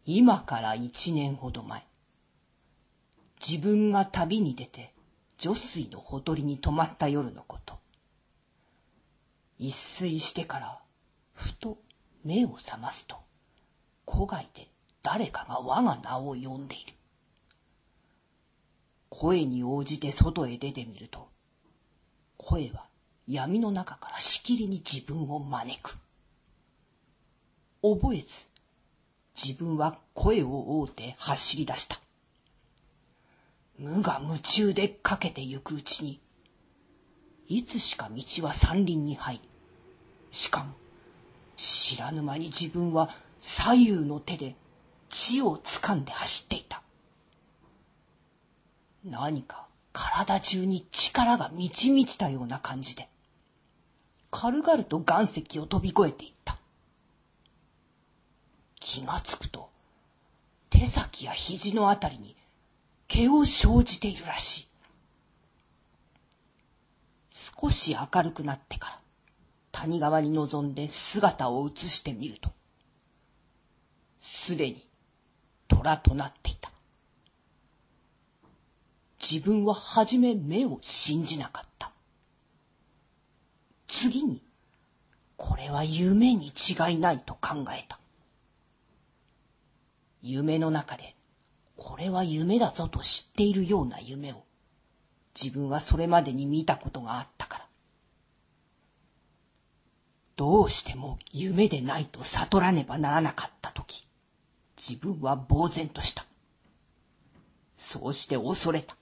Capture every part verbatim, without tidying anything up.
今から一年ほど前、自分が旅に出て女水のほとりに泊まった夜のこと。一睡してからふと目を覚ますと、戸外で誰かが我が名を呼んでいる。声に応じて外へ出てみると、声は闇の中からしきりに自分を招く。覚えず、自分は声を追うて走り出した。無我夢中で駆けてゆくうちに、いつしか道は山林に入り、しかも知らぬ間に自分は左右の手で地を掴んで走っていた。何か体中に力が満ち満ちたような感じで、軽々と岩石を飛び越えていった。気がつくと、手先や肘のあたりに毛を生じているらしい。少し明るくなってから谷川に臨んで姿を映してみると、すでに虎となっていた。自分ははじめ目を信じなかった。次に、これは夢に違いないと考えた。夢の中で、これは夢だぞと知っているような夢を、自分はそれまでに見たことがあったから。どうしても夢でないと悟らねばならなかったとき、自分は呆然とした。そうして恐れた。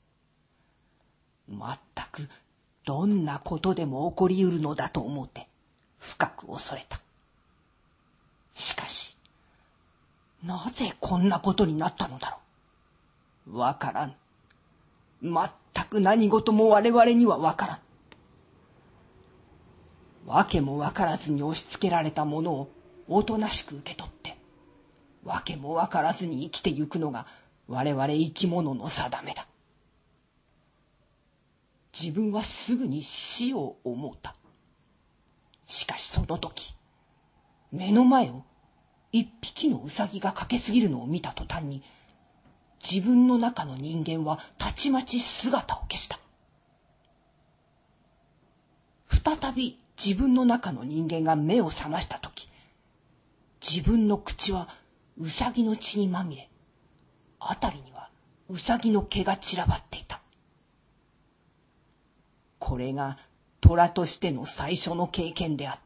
まったくどんなことでも起こりうるのだと思って深く恐れた。しかし、なぜこんなことになったのだろう。わからん。まったく何事も我々にはわからん。わけもわからずに押し付けられたものをおとなしく受け取って、わけもわからずに生きてゆくのが我々生き物の定めだ。自分はすぐに死を思った。しかしその時、目の前を一匹のウサギが駆けすぎるのを見た途端に、自分の中の人間はたちまち姿を消した。再び自分の中の人間が目を覚ました時、自分の口はウサギの血にまみれ、あたりにはウサギの毛が散らばっていた。これが虎としての最初の経験であった。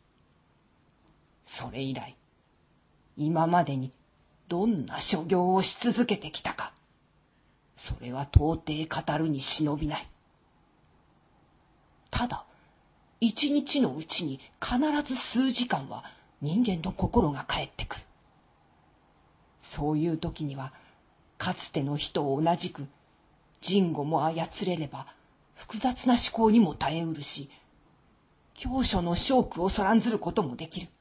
それ以来、今までにどんな所業をし続けてきたか、それは到底語るに忍びない。ただ、一日のうちに必ず数時間は人間の心が帰ってくる。そういう時には、かつての人を同じく、人語も操れれば、複雑な思考にも耐えうるし、教書の正句をそらんずることもできる。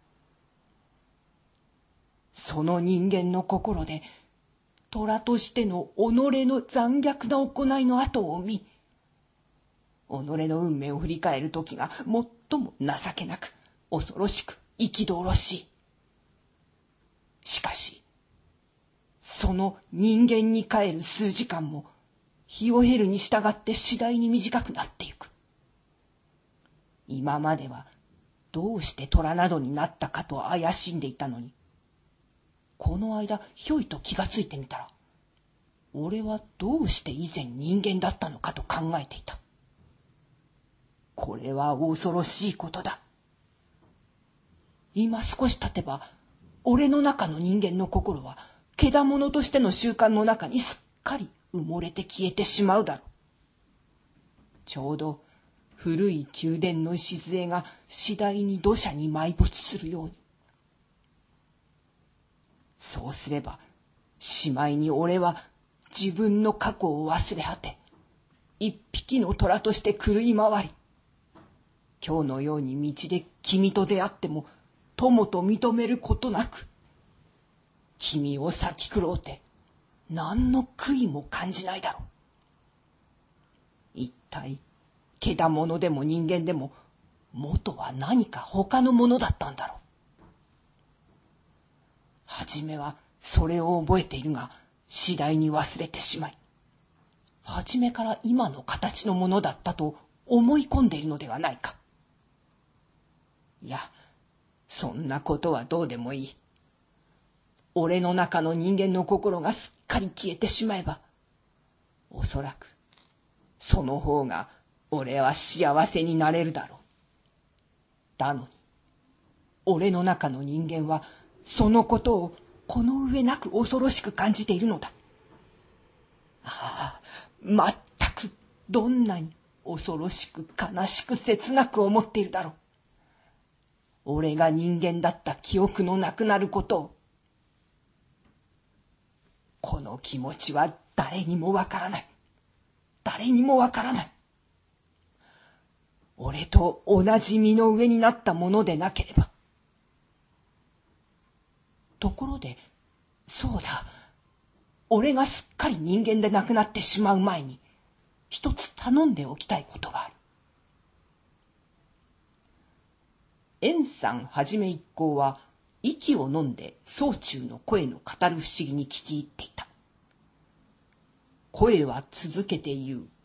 その人間の心で、虎としての己の残虐な行いの跡を見、己の運命を振り返る時が最も情けなく、恐ろしく、憤しい。しかし、その人間に帰る数時間も、日を経るに従って次第に短くなってゆく。今まではどうして虎などになったかと怪しんでいたのに、この間ひょいと気がついてみたら、俺はどうして以前人間だったのかと考えていた。これは恐ろしいことだ。今少し経てば、俺の中の人間の心は、獣としての習慣の中にすっかり埋もれて消えてしまうだろう。ちょうど古い宮殿の礎が次第に土砂に埋没するように。そうすれば、しまいに俺は自分の過去を忘れ果て、一匹の虎として狂い回り、今日のように道で君と出会っても友と認めることなく、君を裂き狂うて何の悔いも感じないだろう。一体獣でも人間でも元は何か他のものだったんだろう。はじめはそれを覚えているが、次第に忘れてしまい、初めから今の形のものだったと思い込んでいるのではないか。いや、そんなことはどうでもいい。俺の中の人間の心がすっかり消えてしまえば、おそらく、その方が俺は幸せになれるだろう。だのに、俺の中の人間は、そのことをこの上なく恐ろしく感じているのだ。ああ、まったくどんなに恐ろしく悲しく切なく思っているだろう。俺が人間だった記憶のなくなることを。この気持ちは誰にもわからない。誰にもわからない。俺と同じ身の上になったものでなければ。ところで、そうだ。俺がすっかり人間でなくなってしまう前に、一つ頼んでおきたいことがある。円さんはじめ一行は、息を飲んで宗中の声の語る不思議に聞き入っていた。声は続けて言う。